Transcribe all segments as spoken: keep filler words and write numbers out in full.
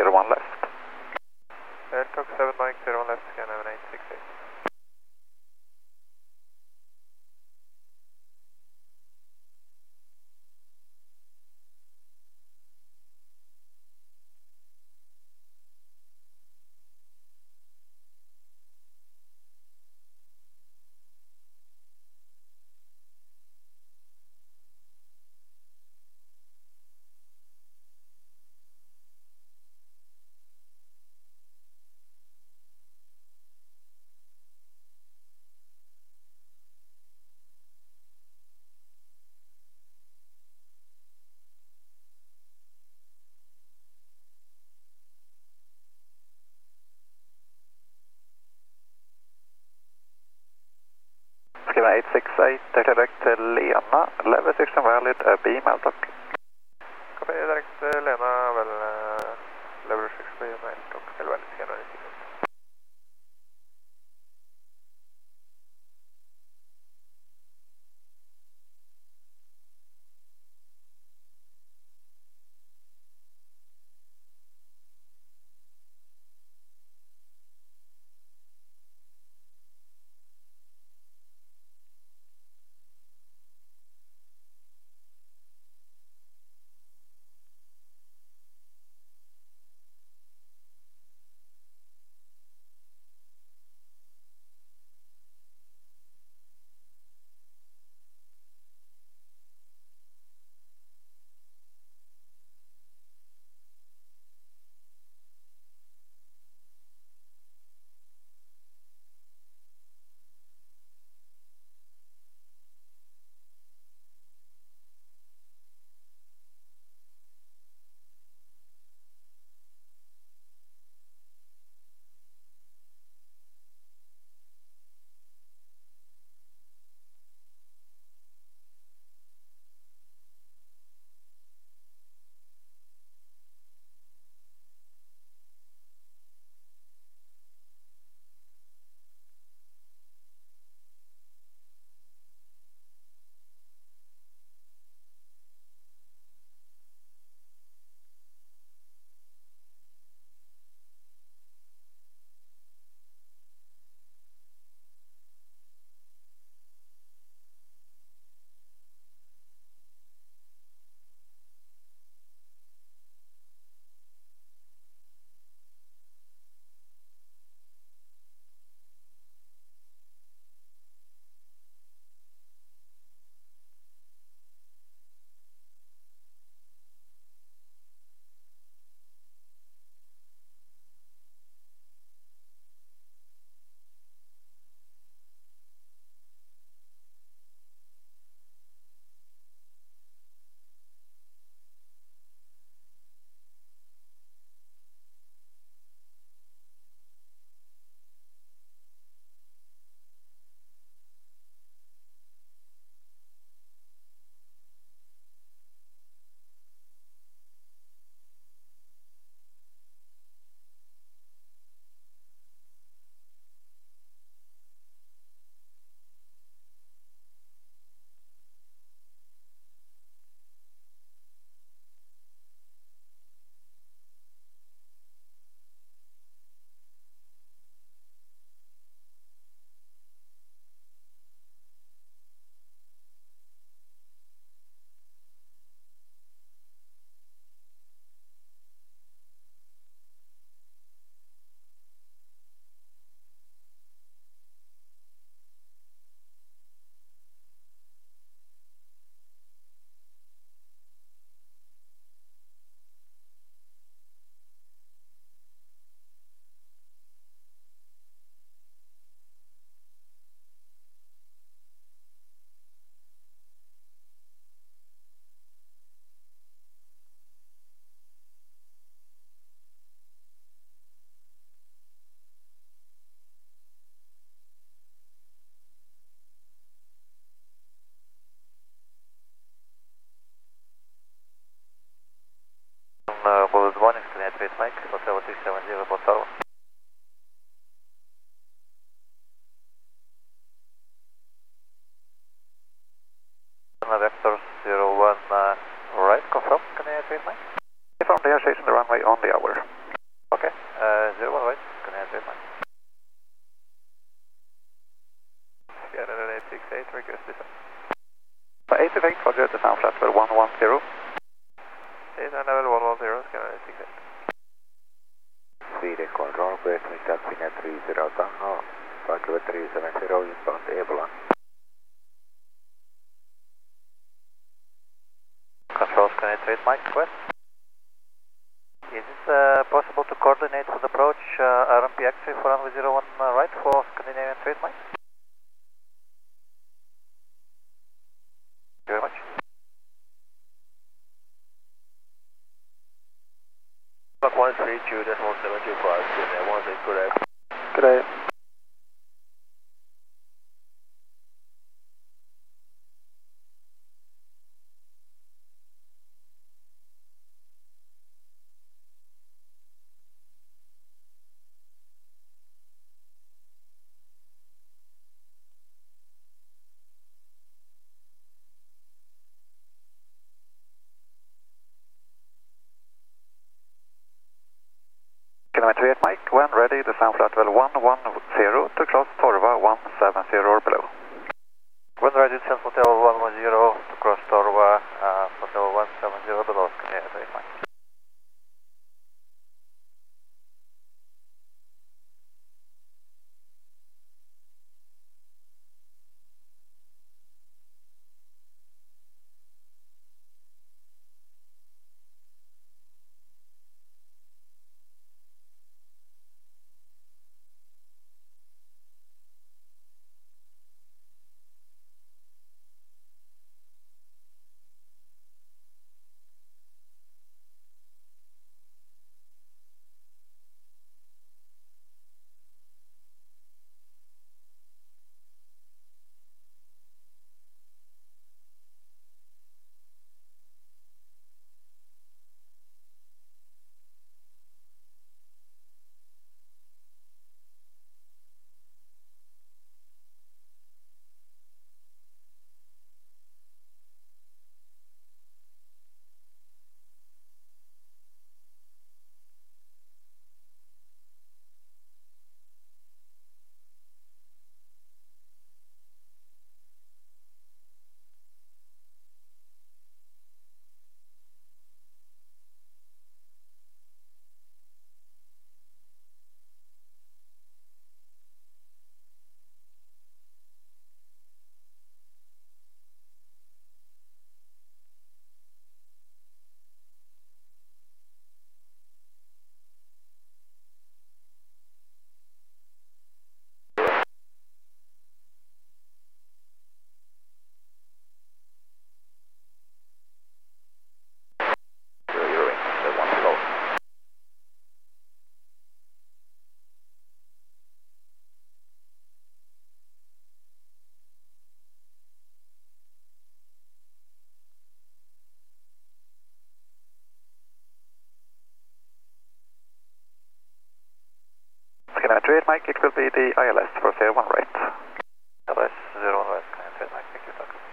zero one left. Airtalk seven Mike zero one left, scan nine six eight. Skriva eight six eight, direct to Lena, level sixteen valid, uh, B mail dock. Copy, direct uh, Lena, well, uh, level six B mail dock, well, well, scan nine six eight. eight, request descent. eight effect, roger, descend flat level one one zero. eight and level one one zero, scanner eight six eight. Sweden control, operating Alpina three zero Tango, flight level three seven zero, inbound Ebola. Control, scanner eight eight, Mike, west. Is it uh, possible to coordinate with approach uh, R M P X-ray for runway zero one uh, right for Scandinavian trade, Mike? Thank you very much. Block one three two, decimal seven two five, Scandinavian one six, good day. Good day. Kilometer eight, Mike, when ready, descend flat level one one zero to cross Torva one seven zero or below. When ready, descend flat level one one zero to cross Torva, uh, flat level one seven zero below, Kilometer eight, Mike. Kilometer eight, Mike, it will be the I L S for zero one right. I L S zero one right, Kilometer eight, Mike, thank you, tack.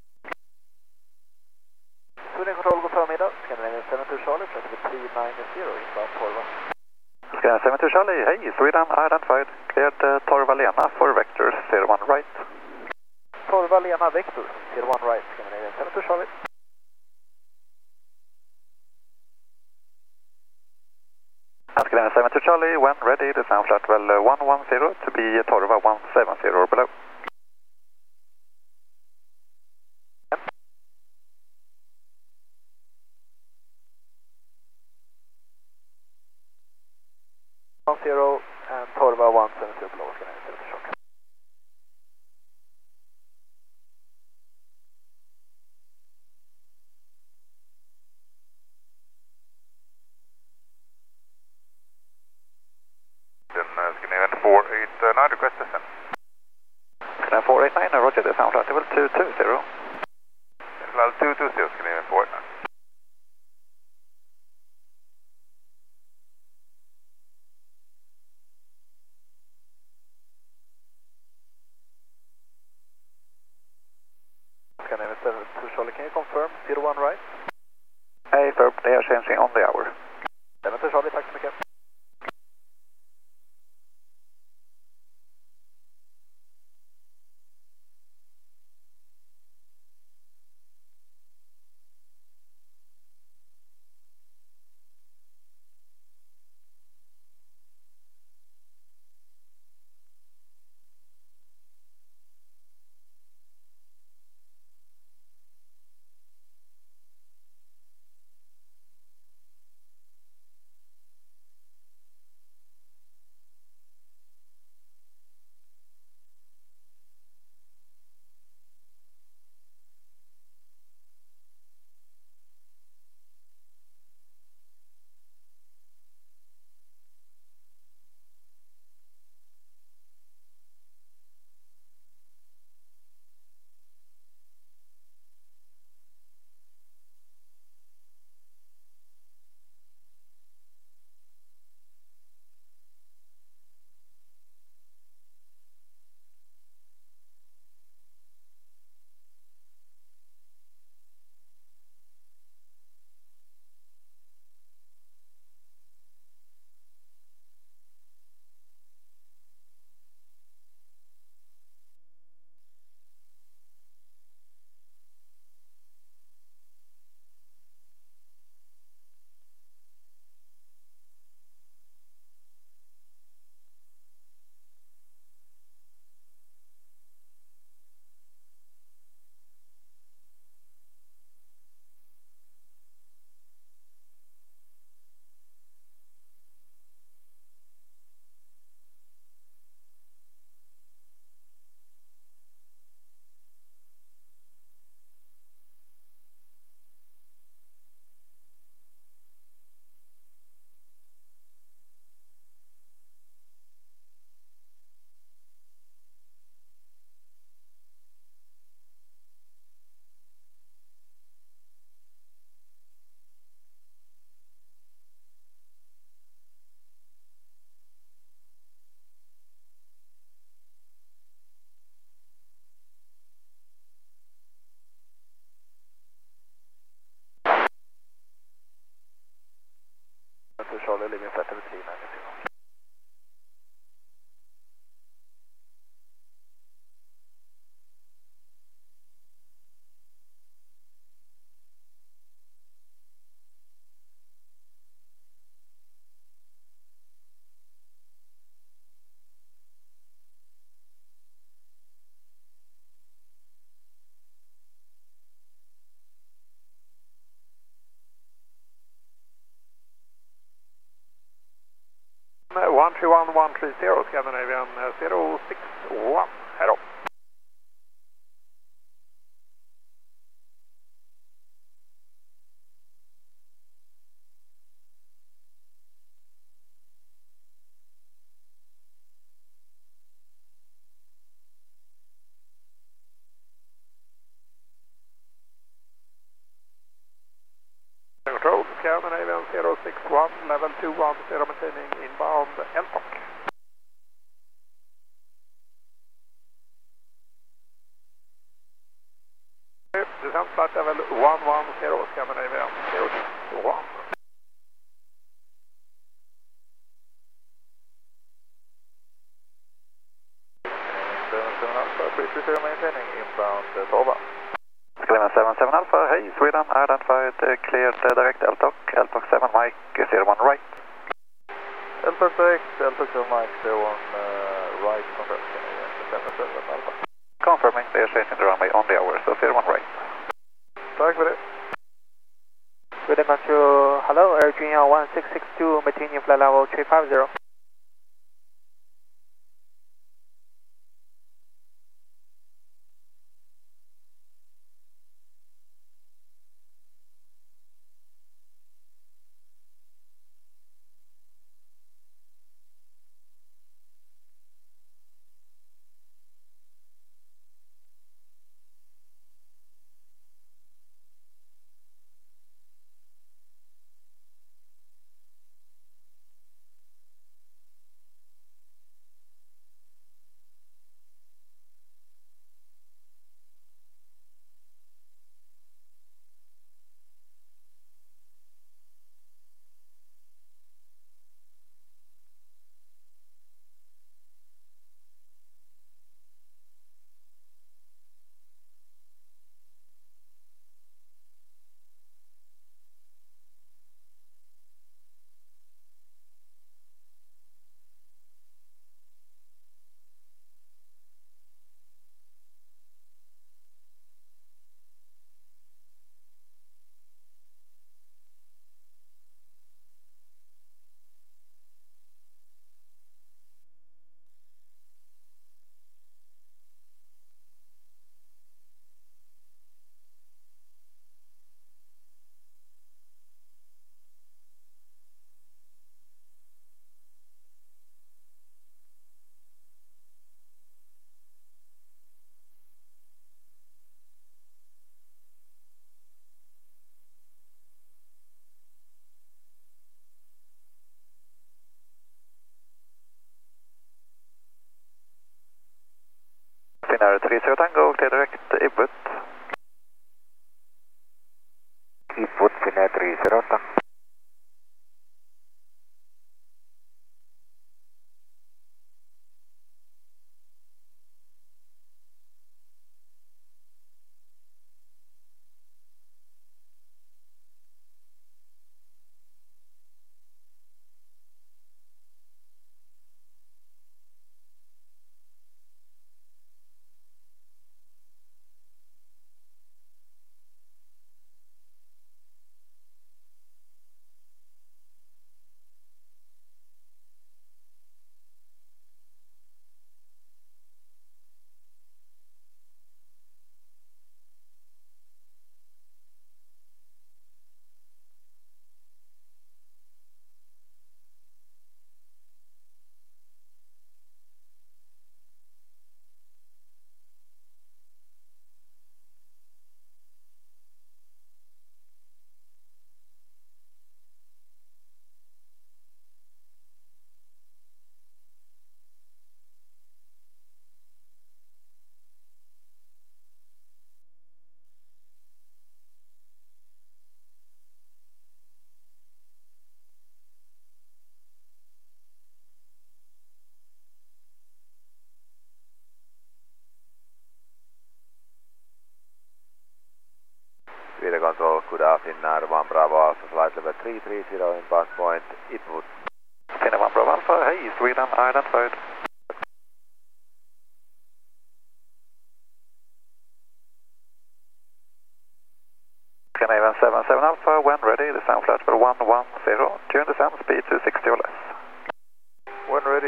Sweden Control, god förmiddag. Scandinavian seven two Charlie, traffic three nine zero, inbound Torva. Scandinavian seven two Charlie, hey, Sweden identified. Cleared uh, Torva Lena for vectors zero one right. Torva Lena vector zero one right, Scandinavian seven two Charlie. Scandinavian seven two Charlie, when ready, descend flat level one one zero to be Torva one seven zero or below. one zero and Torva one seven zero below, Scandinavian seven two Charlie. four eight nine, request descent. Scandinavian four eight nine, roger, descend flat level two two zero. Level two two zero, Scandinavian four eight nine. Scandinavian seven two Charlie, can you confirm zero one right? Hey, Ferb, they are changing on the hour. seven two Charlie, tack så mycket. three one one three zero, Scandinavian zero six one, hello. Control, Scandinavian zero six one, level two one zero, maintaining inbound L T O C. Descent flight level one one zero, Scandinavian zero six one. seven seven Alpha, three three zero, maintaining inbound Torva. Scandinavian seven seven Alpha, hey, Sweden, identified, uh, cleared uh, direct L T O C, L T O C seven, Mike zero one right. L T O C direct, L T O C seven, Mike zero one uh, right, confirm, Scandinavian seven seven Alpha. Confirming, they are changing the runway on the hour, so zero one right. Tack för det. Sweden Control, hello, Air Junior one six six two, maintaining flight level three five zero. Finnair three zero Tango, clear direct Ibut. Ibut, Finnair three zero Tango. Sweden Control, good afternoon, one Bravo Alpha, flight level three three zero, inbound point, Ibut. Finnair one Bravo Alpha, hey, Sweden, identified. Scandinavian seven seven Alpha, when ready, descend flight level one one zero, tune descend, speed two sixty or less. When ready.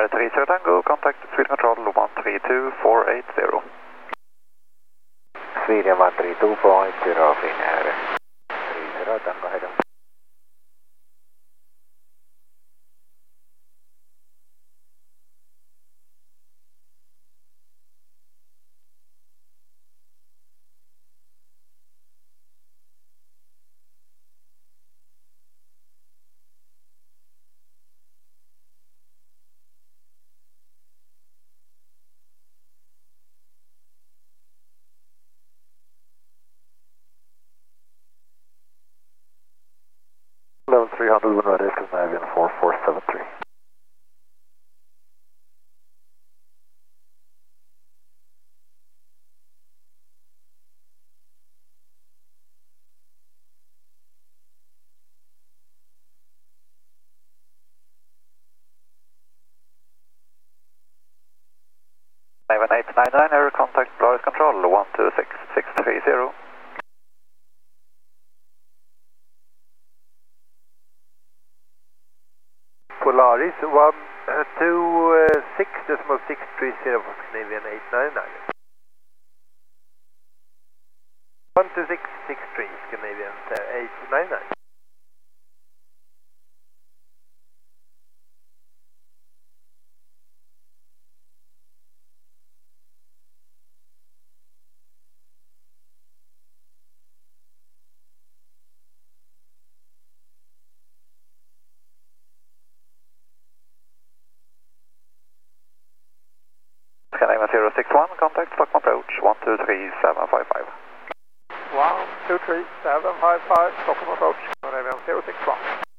Finnair three zero Tango, contact Sweden Control one three two four eight zero. Sweden one three two four eight zero, Finnair three zero Tango, head on. Level three hundred, when ready, Scandinavian four four seven three. seven eight nine nine, air contact Polaris Control one two six six three zero. Polaris one two six decimal six three zero for Scandinavian eight nine nine. one two six six three Scandinavian eight nine nine. Scandinavian zero six one, contact Stockholm approach one two three seven five five. one two three seven five five, Stockholm approach, Scandinavian zero six one.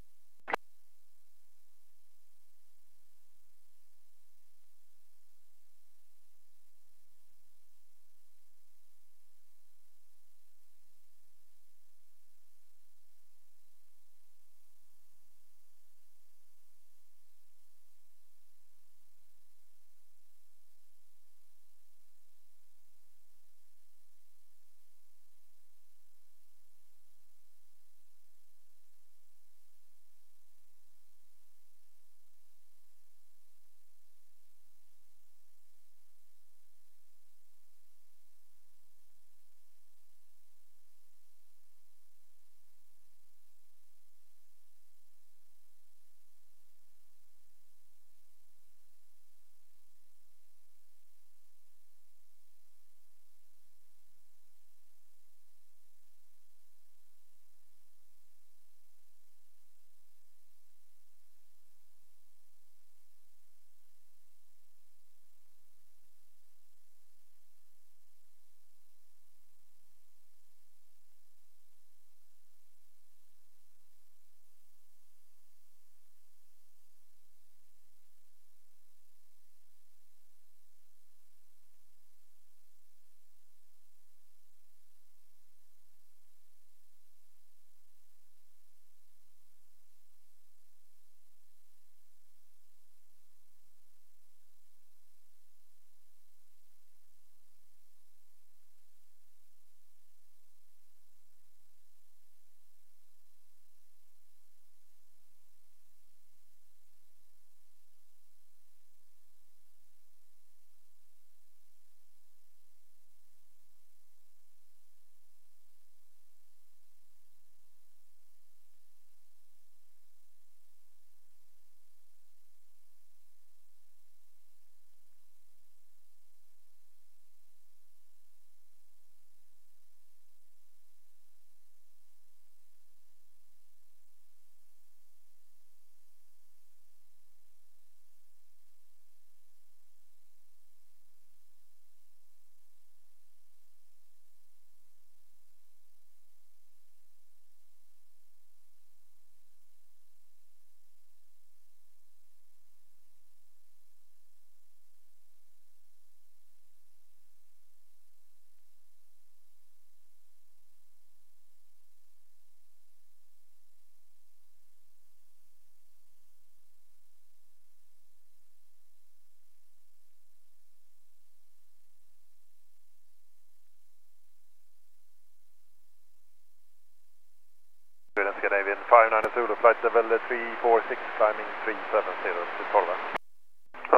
Scandinavian five nine Zulu, flight level three four six, climbing three seven zero to Torva.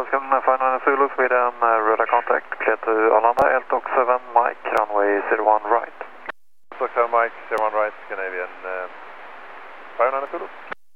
Falcon five nine Zulu, Sweden, uh, radar contact, clear to Arlanda, L T O C seven Mike, runway zero one right. L T O C seven Mike, zero one right, Canadian uh, five nine Zulu.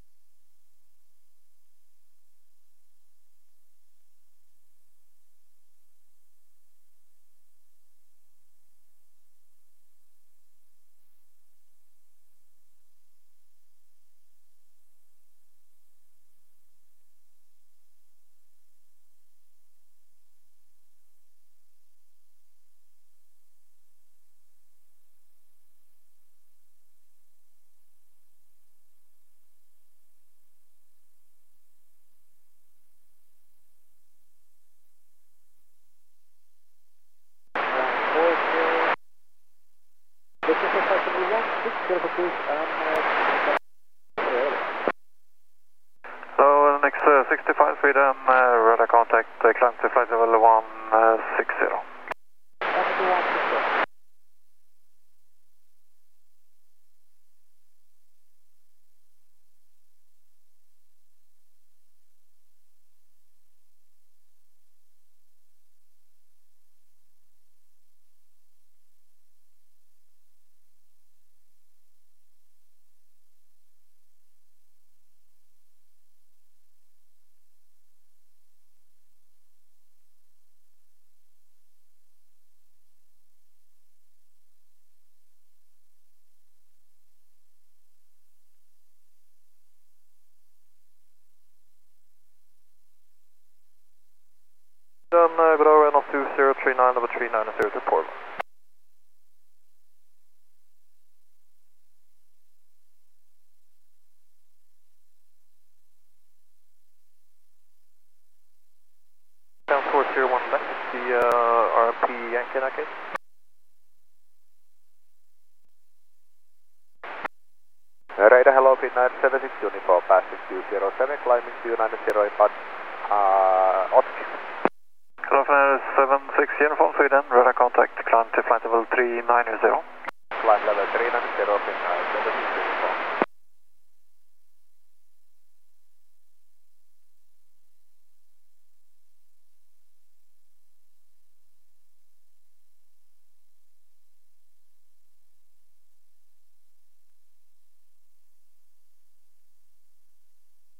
So next uh, sixty-five Sweden, uh, radar contact, uh, climb to flight level one sixty. Then uh, Bravo N two zero three nine level three nine zero to Portland. Down four zero one left, the uh, R M P Yankee in that case. Radar hello, Finnair seven six Uniform, passing two zero seven, climbing two nine zero, impact uh, Otki. Hello, Finnair seven six Uniform, Sweden, radar contact, climb to flight level three nine zero. Climb level three nine zero, Finnair.